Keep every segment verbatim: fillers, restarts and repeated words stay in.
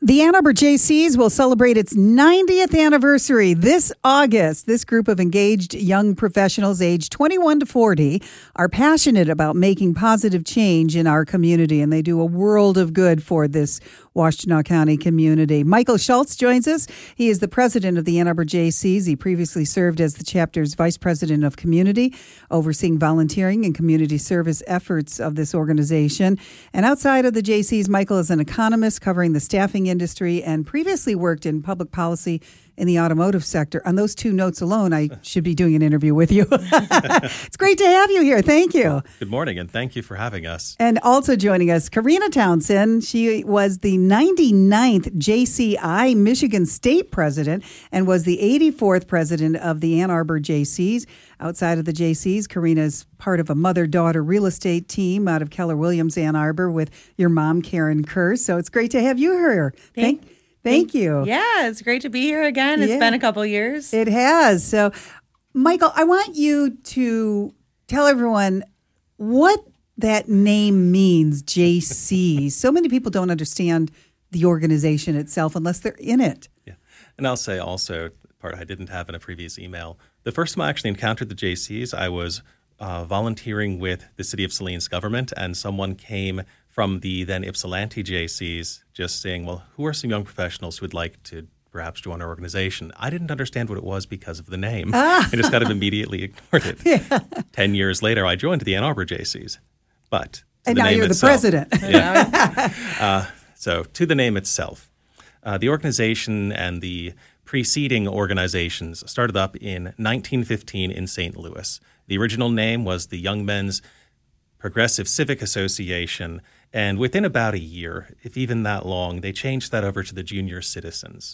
The Ann Arbor J Cs will celebrate its ninetieth anniversary this August. This group of engaged young professionals aged twenty-one to forty are passionate about making positive change in our community, and they do a world of good for this Washtenaw County community. Michael Schultz joins us. He is the president of the Ann Arbor J Cs. He previously served as the chapter's vice president of community, overseeing volunteering and community service efforts of this organization. And outside of the J Cs, Michael is an economist covering the staffing industry and previously worked in public policy in the automotive sector. On those two notes alone, I should be doing an interview with you. It's great to have you here. Thank you. Good morning, and thank you for having us. And also joining us, Karina Townsend. She was the ninety-ninth J C I Michigan State president and was the eighty-fourth president of the Ann Arbor J Cs. Outside of the J Cs, Karina is part of a mother-daughter real estate team out of Keller Williams, Ann Arbor, with your mom, Karen Kerr. So it's great to have you here. Thank, thank, thank you. Yeah, it's great to be here again. It's yeah. been a couple years. It has. So, Michael, I want you to tell everyone what that name means, J C. So many people don't understand the organization itself unless they're in it. Yeah, and I'll say also, part I didn't have in a previous email, the first time I actually encountered the J Cs, I was uh, volunteering with the City of Saline's government, and someone came from the then Ypsilanti J Cs just saying, well, who are some young professionals who would like to perhaps join our organization? I didn't understand what it was because of the name. Ah. I just kind of immediately ignored it. Yeah. Ten years later, I joined the Ann Arbor J Cs. But and the now name you're itself, the president. Yeah. uh, so to the name itself, uh, the organization and the preceding organizations started up in nineteen fifteen in Saint Louis. The original name was the Young Men's Progressive Civic Association, and within about a year, if even that long, they changed that over to the Junior Citizens.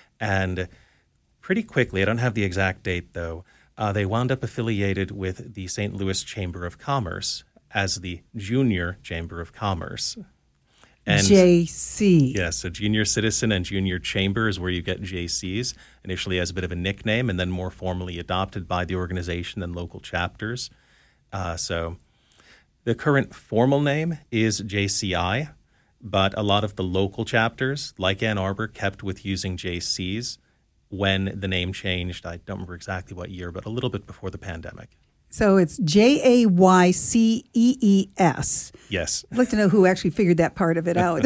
And pretty quickly, I don't have the exact date though, uh, they wound up affiliated with the Saint Louis Chamber of Commerce as the Junior Chamber of Commerce. And, J C. Yes, so Junior Citizen and Junior Chamber is where you get J Cs, initially as a bit of a nickname and then more formally adopted by the organization and local chapters. Uh, so the current formal name is J C I, but a lot of the local chapters, like Ann Arbor, kept with using J Cs when the name changed. I don't remember exactly what year, but a little bit before the pandemic. So it's J A Y C E E S. Yes. I'd like to know who actually figured that part of it out.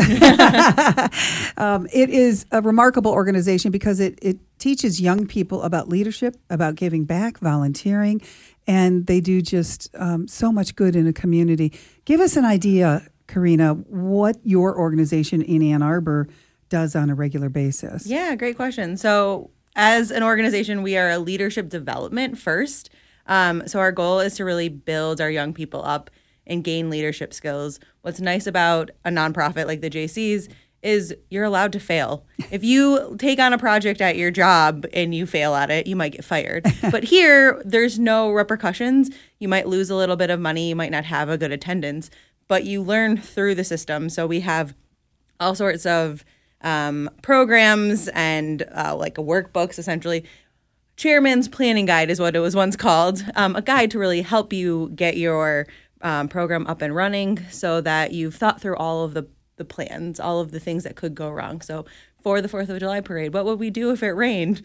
um, it is a remarkable organization because it, it teaches young people about leadership, about giving back, volunteering, and they do just um, so much good in a community. Give us an idea, Karina, what your organization in Ann Arbor does on a regular basis. Yeah, great question. So as an organization, we are a leadership development first. Um, so our goal is to really build our young people up and gain leadership skills. What's nice about a nonprofit like the J Cs is you're allowed to fail. If you take on a project at your job and you fail at it, you might get fired. But here, there's no repercussions. You might lose a little bit of money. You might not have a good attendance, but you learn through the system. So we have all sorts of um, programs and uh, like workbooks, essentially. Chairman's Planning Guide is what it was once called, um, a guide to really help you get your um, program up and running so that you've thought through all of the, the plans, all of the things that could go wrong. So for the fourth of July parade, what would we do if it rained?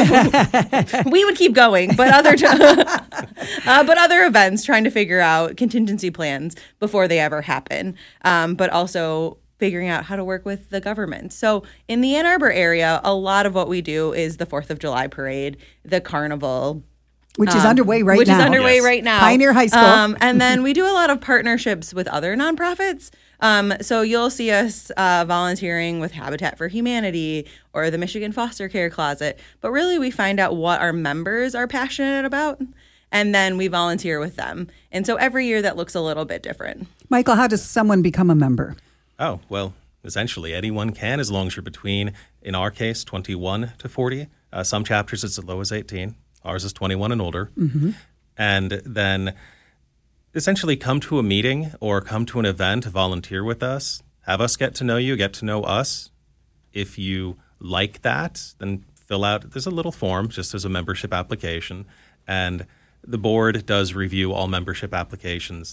We would keep going, but other t- uh, but other events, trying to figure out contingency plans before they ever happen, um, but also figuring out how to work with the government. So in the Ann Arbor area, a lot of what we do is the fourth of July parade, the carnival. Which um, is underway right which now. Which is underway yes. right now. Pioneer High School. Um, and then we do a lot of partnerships with other nonprofits. Um, so you'll see us uh, volunteering with Habitat for Humanity or the Michigan Foster Care Closet. But really we find out what our members are passionate about, and then we volunteer with them. And so every year that looks a little bit different. Michael, how does someone become a member? Oh, well, essentially anyone can, as long as you're between, in our case, twenty-one to forty. Uh, some chapters it's as low as eighteen. Ours is twenty-one and older. Mm-hmm. And then essentially come to a meeting or come to an event, volunteer with us, have us get to know you, get to know us. If you like that, then fill out, there's a little form, just as a membership application. And the board does review all membership applications.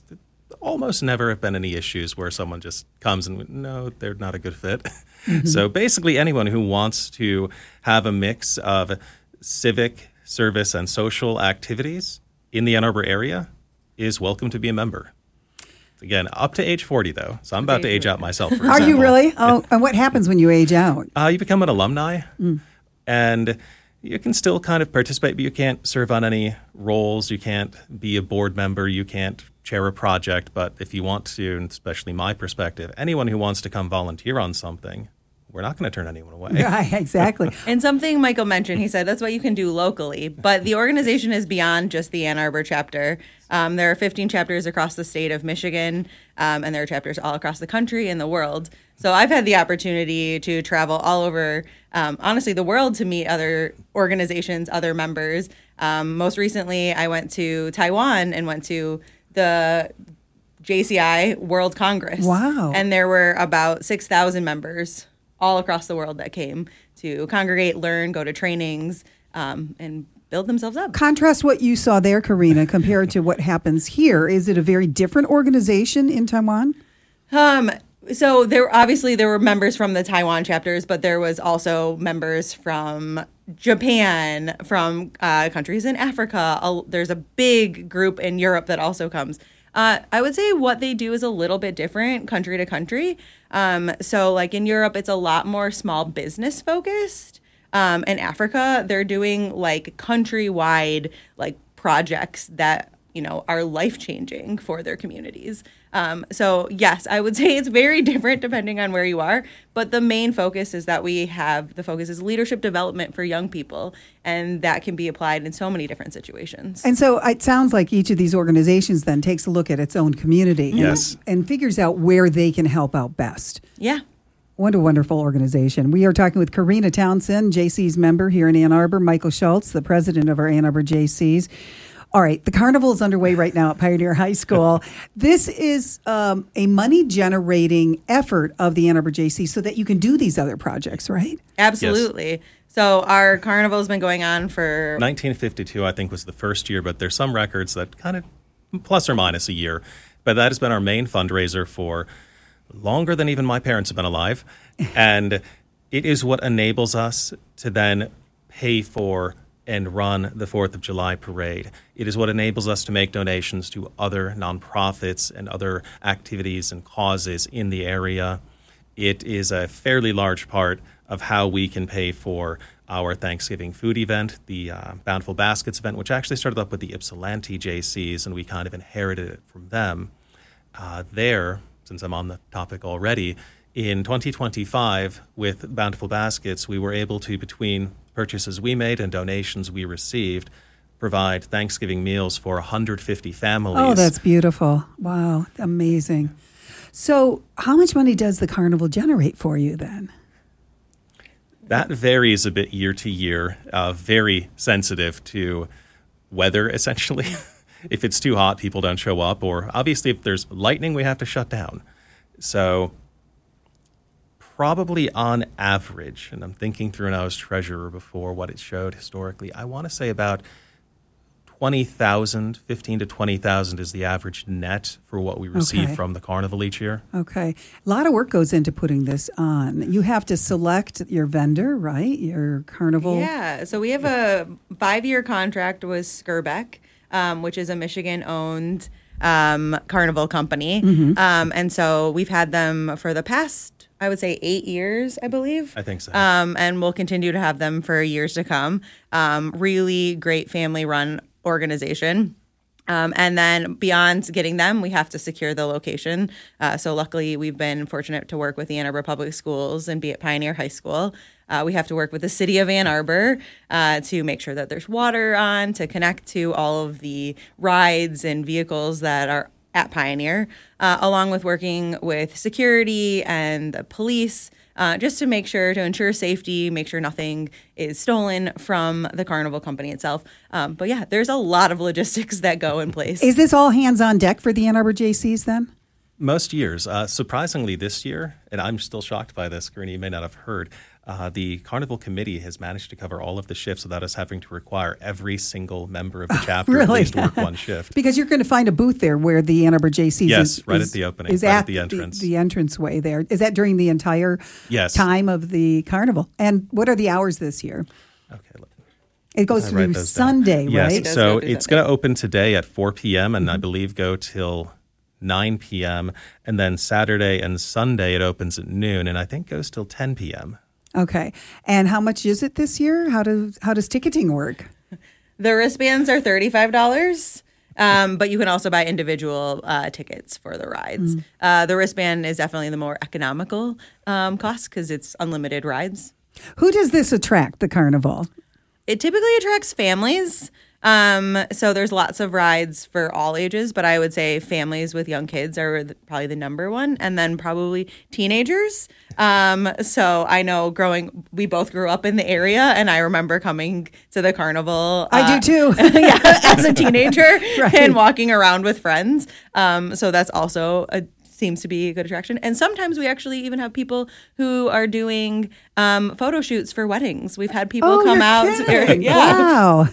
almost never have been any issues where someone just comes and, no, they're not a good fit. Mm-hmm. So basically anyone who wants to have a mix of civic, service, and social activities in the Ann Arbor area is welcome to be a member. Again, up to age forty, though. So I'm about to age out myself, for example. Are you really? Oh, and what happens when you age out? Uh, you become an alumni, mm. and you can still kind of participate, but you can't serve on any roles. You can't be a board member. You can't chair a project. But if you want to, and especially my perspective, anyone who wants to come volunteer on something, we're not going to turn anyone away. Right, exactly. And something Michael mentioned, he said that's what you can do locally. But the organization is beyond just the Ann Arbor chapter. Um, there are fifteen chapters across the state of Michigan, um, and there are chapters all across the country and the world. So I've had the opportunity to travel all over, um, honestly, the world to meet other organizations, other members. Um, most recently, I went to Taiwan and went to the J C I World Congress. Wow. And there were about six thousand members all across the world that came to congregate, learn, go to trainings, um, and build themselves up. Contrast what you saw there, Karina, compared to what happens here. Is it a very different organization in Taiwan? Um, so there obviously there were members from the Taiwan chapters, but there was also members from Japan, from uh, countries in Africa. Uh, there's a big group in Europe that also comes. Uh, I would say what they do is a little bit different country to country. Um, so like in Europe, it's a lot more small business focused. Um, in Africa, they're doing like countrywide like projects that, you know, are life-changing for their communities. Um, so yes, I would say it's very different depending on where you are. But the main focus is that we have, the focus is leadership development for young people. And that can be applied in so many different situations. And so it sounds like each of these organizations then takes a look at its own community. Yes. And, and figures out where they can help out best. Yeah. What a wonderful organization. We are talking with Karina Townsend, J C's member here in Ann Arbor, Michael Schultz, the president of our Ann Arbor J Cs. All right, the carnival is underway right now at Pioneer High School. This is um, a money-generating effort of the Ann Arbor J C so that you can do these other projects, right? Absolutely. Yes. So our carnival has been going on for... nineteen fifty-two, I think, was the first year, but there's some records that kind of plus or minus a year. But that has been our main fundraiser for longer than even my parents have been alive. And it is what enables us to then pay for and run the fourth of July parade. It is what enables us to make donations to other nonprofits and other activities and causes in the area. It is a fairly large part of how we can pay for our Thanksgiving food event, the uh, Bountiful Baskets event, which actually started up with the Ypsilanti J Cs, and we kind of inherited it from them. Uh, there, since I'm on the topic already, in twenty twenty-five, with Bountiful Baskets, we were able to, between purchases we made and donations we received, provide Thanksgiving meals for one hundred fifty families. Oh, that's beautiful. Wow, amazing. So how much money does the carnival generate for you then? That varies a bit year to year, uh, very sensitive to weather, essentially. If it's too hot, people don't show up, or obviously if there's lightning, we have to shut down. So probably on average, and I'm thinking through, and I was treasurer before, what it showed historically, I want to say about twenty thousand, fifteen to twenty thousand is the average net for what we receive Okay. from the carnival each year. Okay. A lot of work goes into putting this on. You have to select your vendor, right? Your carnival. Yeah. So we have a five-year contract with Skirbeck, um, which is a Michigan-owned um, carnival company. Mm-hmm. Um, and so we've had them for the past, I would say, eight years, I believe. I think so. Um, and we'll continue to have them for years to come. Um, really great family-run organization. Um, and then beyond getting them, we have to secure the location. Uh, so luckily, we've been fortunate to work with the Ann Arbor Public Schools and be at Pioneer High School. Uh, we have to work with the city of Ann Arbor uh, to make sure that there's water on, to connect to all of the rides and vehicles that are at Pioneer, uh, along with working with security and the police, uh, just to make sure, to ensure safety, make sure nothing is stolen from the carnival company itself. Um, but yeah, there's a lot of logistics that go in place. Is this all hands on deck for the Ann Arbor J Cs then? Most years. Uh, surprisingly, this year, and I'm still shocked by this, Karina, you may not have heard, uh, the Carnival Committee has managed to cover all of the shifts without us having to require every single member of the chapter Really? at least work one shift. Because you're going to find a booth there where the Ann Arbor J Cs Yes, is, right is, at the opening, is right at at the entrance. The, the entranceway there. Is that during the entire Yes. time of the carnival? And what are the hours this year? Okay. Let, It goes I through write those down. Sunday, Yes, right? does so go through it's Sunday. going to open today at four p.m. and I believe go till nine p.m. And then Saturday and Sunday it opens at noon and I think goes till ten p.m. Okay. And how much is it this year? How does how does ticketing work? The wristbands are thirty-five dollars. Um, but you can also buy individual uh, tickets for the rides. Mm. Uh, the wristband is definitely the more economical um, cost because it's unlimited rides. Who does this attract, the carnival? It typically attracts families. Um, so there's lots of rides for all ages, but I would say families with young kids are the, probably the number one, and then probably teenagers. Um, so I know growing, we both grew up in the area, and I remember coming to the carnival. I uh, do too. yeah, as a teenager Right. and walking around with friends. Um, so that's also a seems to be a good attraction. And sometimes we actually even have people who are doing um, photo shoots for weddings. We've had people Oh, come you're out. kidding. Yeah. Wow.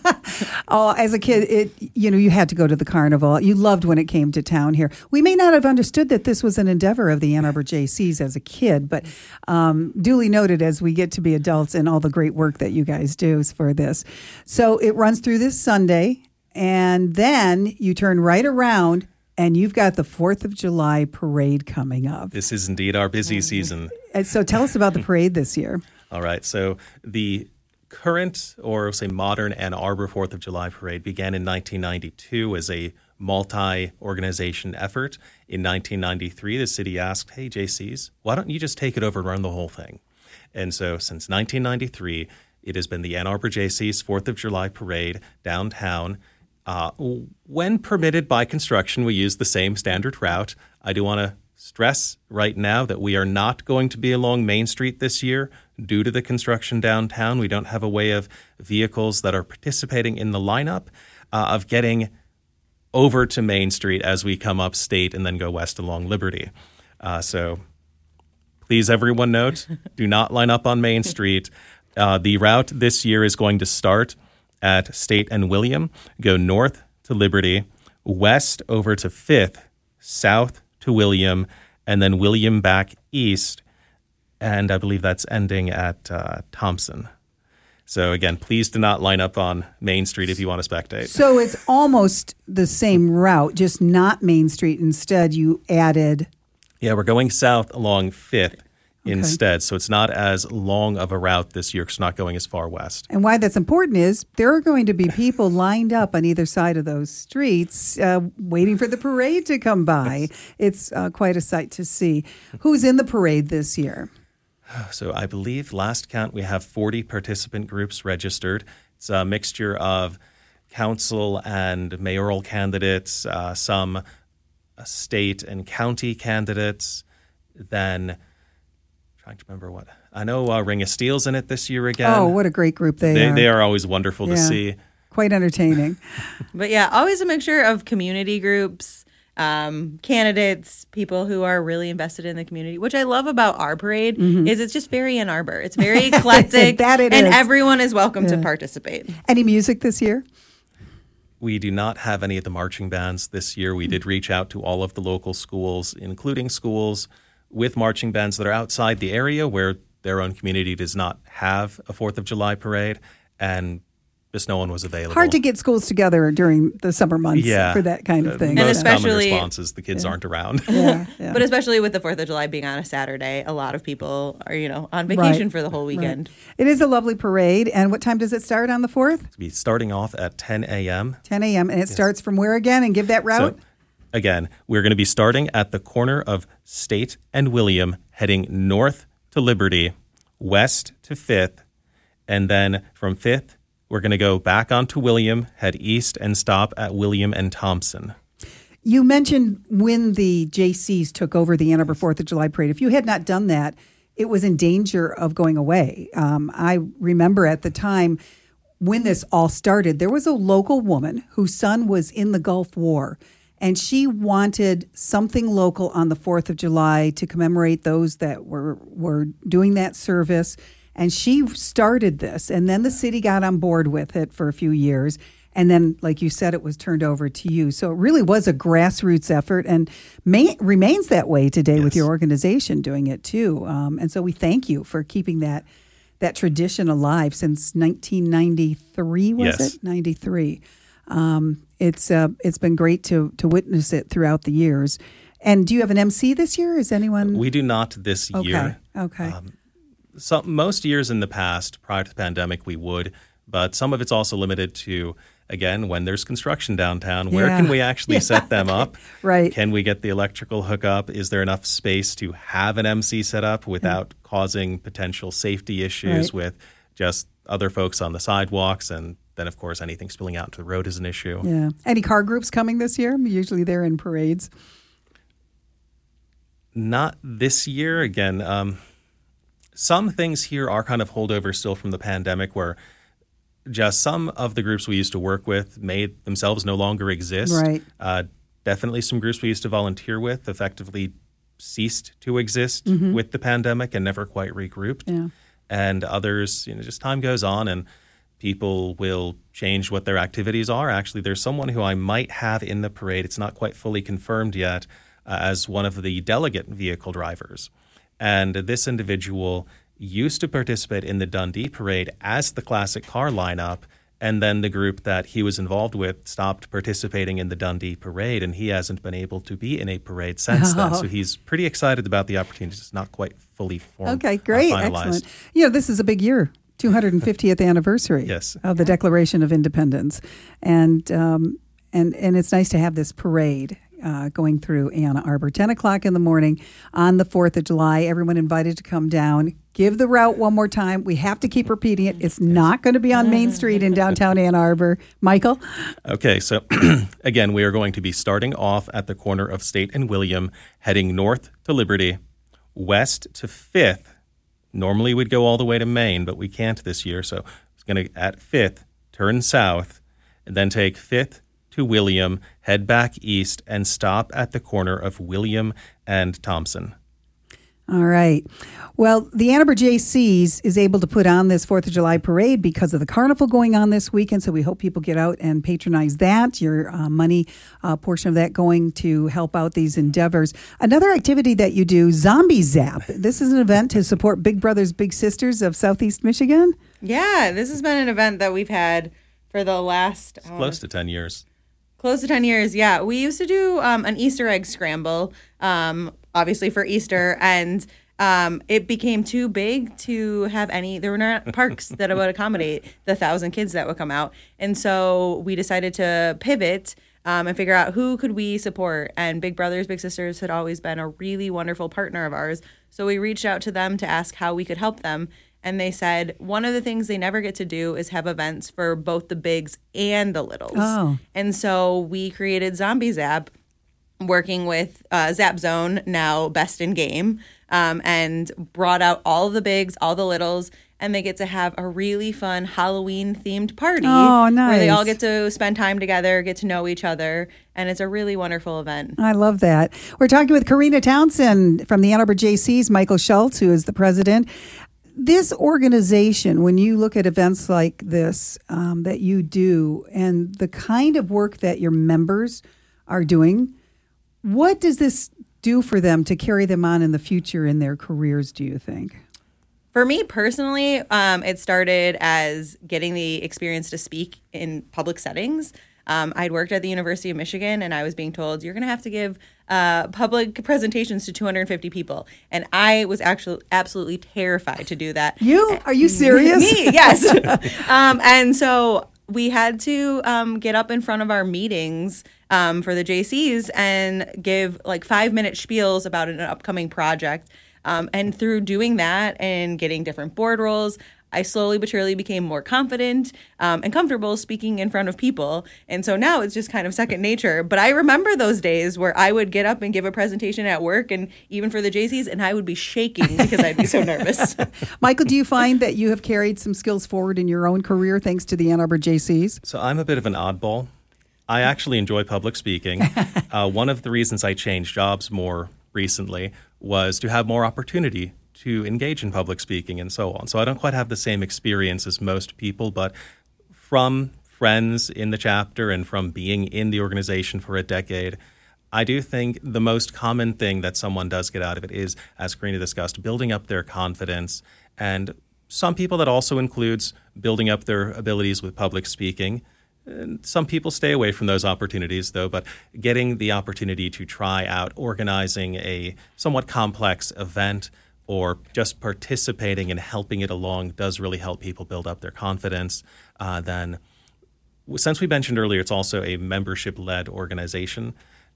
Oh, as a kid, it you know, you had to go to the carnival. You loved when it came to town here. We may not have understood that this was an endeavor of the Ann Arbor J Cs as a kid, but um, duly noted as we get to be adults and all the great work that you guys do for this. So it runs through this Sunday, and then you turn right around and you've got the fourth of July parade coming up. This is indeed our busy season. And so tell us about the parade this year. All right. So the current, or say modern, Ann Arbor fourth of July parade began in nineteen ninety-two as a multi-organization effort. In nineteen ninety-three, the city asked, hey, J Cs, why don't you just take it over and run the whole thing? And so since nineteen ninety-three, it has been the Ann Arbor J Cs fourth of July parade downtown. Uh, when permitted by construction, we use the same standard route. I do want to stress right now that we are not going to be along Main Street this year due to the construction downtown. We don't have a way of vehicles that are participating in the lineup uh, of getting over to Main Street as we come up State and then go west along Liberty. Uh, so please, everyone note, do not line up on Main Street. Uh, the route this year is going to start at State and William, go north to Liberty, west over to Fifth, south to William, and then William back east. And I believe that's ending at uh, Thompson. So again, please do not line up on Main Street if you want to spectate. So it's almost the same route, just not Main Street. Instead, you added... Yeah, we're going south along Fifth instead. So it's not as long of a route this year because it's not going as far west. And why that's important is there are going to be people lined up on either side of those streets uh, waiting for the parade to come by. It's uh, quite a sight to see. Who's in the parade this year? So I believe last count we have forty participant groups registered. It's a mixture of council and mayoral candidates, uh, some state and county candidates, then... Trying to remember what. I know uh, Ring of Steel's in it this year again. Oh, what a great group they, They, are. they are always wonderful to Yeah. see. Quite entertaining. But yeah, always a mixture of community groups, um, candidates, people who are really invested in the community. Which I love about our parade is it's just very Ann Arbor. It's very eclectic, That it and is. everyone is welcome Yeah. to participate. Any music this year? We do not have any of the marching bands this year. We did reach out to all of the local schools, including schools with marching bands that are outside the area where their own community does not have a fourth of July parade, and just no one was available. Hard to get schools together during the summer months yeah. for that kind of Uh, thing. And Most common especially- response is the kids aren't around. yeah, yeah. But especially with the fourth of July being on a Saturday, a lot of people are, you know, on vacation Right. for the whole weekend. Right. It is a lovely parade. And what time does it start on the fourth? Be starting off at ten a.m. ten a.m. And it starts from where again? And give that route? So, again, we're going to be starting at the corner of State and William, heading north to Liberty, west to Fifth, and then from Fifth, we're going to go back onto William, head east, and stop at William and Thompson. You mentioned when the J Cs took over the Ann Arbor fourth of July parade. If you had not done that, it was in danger of going away. Um, I remember at the time when this all started, there was a local woman whose son was in the Gulf War. And she wanted something local on the fourth of July to commemorate those that were, were doing that service. And she started this, and then the city got on board with it for a few years. And then, like you said, it was turned over to you. So it really was a grassroots effort and may, remains that way today yes. with your organization doing it too. Um, and so we thank you for keeping that that tradition alive since nineteen ninety-three, was yes. it? ninety-three. Um, it's uh, it's been great to to witness it throughout the years. And do you have an M C this year? Is anyone? We do not this okay. year. Okay. Um, some, most years in the past, prior to the pandemic, we would. But some of it's also limited to, again, when there's construction downtown, where yeah. can we actually yeah. set them up? Right. Can we get the electrical hookup? Is there enough space to have an M C set up without yeah. causing potential safety issues right. with just other folks on the sidewalks? And then, of course, anything spilling out into the road is an issue. Yeah. Any car groups coming this year? Usually they're in parades. Not this year. Again, um, some things here are kind of holdovers still from the pandemic where just some of the groups we used to work with made themselves no longer exist. Right. Uh, definitely some groups we used to volunteer with effectively ceased to exist mm-hmm. with the pandemic and never quite regrouped. Yeah. And others, you know, just time goes on and people will change what their activities are. Actually, there's someone who I might have in the parade. It's not quite fully confirmed yet uh, as one of the delegate vehicle drivers. And this individual used to participate in the Dundee parade as the classic car lineup, and then the group that he was involved with stopped participating in the Dundee parade, and he hasn't been able to be in a parade since oh. then. So he's pretty excited about the opportunity. It's not quite fully formed. Okay, great, uh, finalized. excellent. You know, this is a big year. two hundred fiftieth anniversary yes. of the Declaration of Independence. And um, and and it's nice to have this parade uh, going through Ann Arbor. ten o'clock in the morning on the fourth of July. Everyone invited to come down. Give the route one more time. We have to keep repeating it. It's not going to be on Main Street in downtown Ann Arbor. Michael? Okay, so again, we are going to be starting off at the corner of State and William, heading north to Liberty, west to fifth. Normally we'd go all the way to Main, but we can't this year. So it's going to, at fifth, turn south, and then take fifth to William, head back east, and stop at the corner of William and Thompson. All right. Well, the Ann Arbor J Cs is able to put on this fourth of July parade because of the carnival going on this weekend. So we hope people get out and patronize that. Your uh, money uh, portion of that going to help out these endeavors. Another activity that you do, Zombie Zap. This is an event to support Big Brothers Big Sisters of Southeast Michigan. Yeah, this has been an event that we've had for the last... It's close to ten years. Close to ten years, yeah. We used to do um, an Easter egg scramble, um, obviously for Easter, and um, it became too big to have any, there were not parks that would accommodate the thousand kids that would come out. And so we decided to pivot um, and figure out who could we support. And Big Brothers Big Sisters had always been a really wonderful partner of ours. So we reached out to them to ask how we could help them. And they said one of the things they never get to do is have events for both the bigs and the littles. Oh. And so we created Zombie Zap, working with uh, Zap Zone, now Best in Game, um, and brought out all of the bigs, all the littles, and they get to have a really fun Halloween-themed party. Oh, nice. Where they all get to spend time together, get to know each other, and it's a really wonderful event. I love that. We're talking with Karina Townsend from the Ann Arbor J Cs, Michael Schultz, who is the president. This organization, when you look at events like this um, that you do and the kind of work that your members are doing, what does this do for them to carry them on in the future in their careers, do you think? For me personally, um, it started as getting the experience to speak in public settings. Um, I'd worked at the University of Michigan, and I was being told, you're going to have to give uh, public presentations to two hundred fifty people. And I was actually absolutely terrified to do that. You? Are you serious? Me, yes. um, and so we had to um, get up in front of our meetings um, for the J Cs and give like five-minute spiels about an upcoming project. Um, and through doing that and getting different board roles, I slowly but surely became more confident um, and comfortable speaking in front of people. And so now it's just kind of second nature. But I remember those days where I would get up and give a presentation at work and even for the J Cs, and I would be shaking because I'd be so nervous. Michael, do you find that you have carried some skills forward in your own career thanks to the Ann Arbor J Cs? So I'm a bit of an oddball. I actually enjoy public speaking. uh, one of the reasons I changed jobs more recently was to have more opportunity to engage in public speaking and so on. So I don't quite have the same experience as most people, but from friends in the chapter and from being in the organization for a decade, I do think the most common thing that someone does get out of it is, as Karina discussed, building up their confidence. And some people that also includes building up their abilities with public speaking. And some people stay away from those opportunities, though, but getting the opportunity to try out organizing a somewhat complex event or just participating and helping it along does really help people build up their confidence. Uh, then, since we mentioned earlier, it's also a membership-led organization.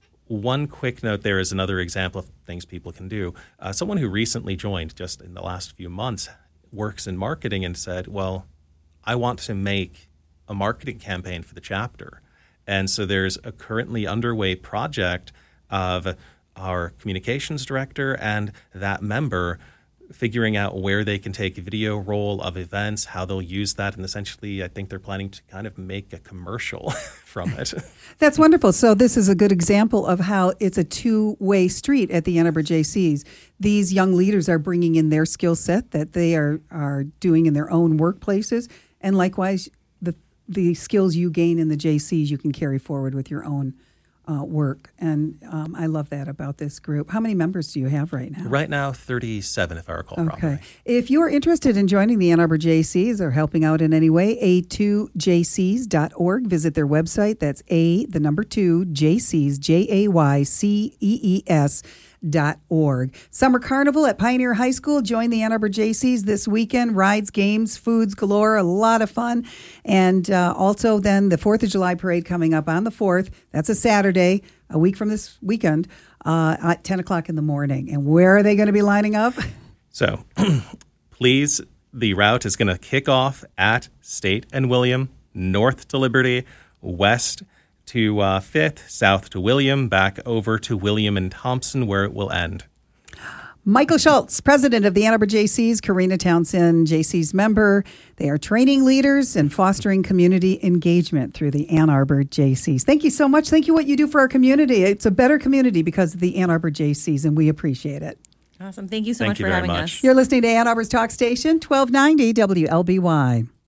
One quick note there is another example of things people can do. Uh, someone who recently joined just in the last few months works in marketing and said, well, I want to make a marketing campaign for the chapter. And so there's a currently underway project of our communications director and that member figuring out where they can take a video roll of events, how they'll use that. And essentially, I think they're planning to kind of make a commercial from it. That's wonderful. So this is a good example of how it's a two-way street at the Ann Arbor J Cs. These young leaders are bringing in their skill set that they are, are doing in their own workplaces. And likewise, the the skills you gain in the J Cs you can carry forward with your own uh, work. And um, I love that about this group. How many members do you have right now? Right now, thirty-seven, if I recall okay. properly. If you're interested in joining the Ann Arbor J Cs or helping out in any way, a two j c s dot org. Visit their website. That's A, the number two, J Cs, J A Y C E E S dot org. Summer Carnival at Pioneer High School. Join the Ann Arbor J Cs this weekend. Rides, games, foods galore, a lot of fun. And uh, also then the fourth of July parade coming up on the fourth. That's a Saturday, a week from this weekend, uh, at ten o'clock in the morning. And where are they going to be lining up? So please, the route is going to kick off at State and William, north to Liberty, west to uh, fifth, south to William, back over to William and Thompson, where it will end. Michael Schultz, president of the Ann Arbor J Cs, Karina Townsend, J C's member. They are training leaders and fostering community engagement through the Ann Arbor J Cs. Thank you so much. Thank you what you do for our community. It's a better community because of the Ann Arbor J Cs, and we appreciate it. Awesome. Thank you so Thank much you for very having much. us. You're listening to Ann Arbor's Talk Station, twelve ninety W L B Y.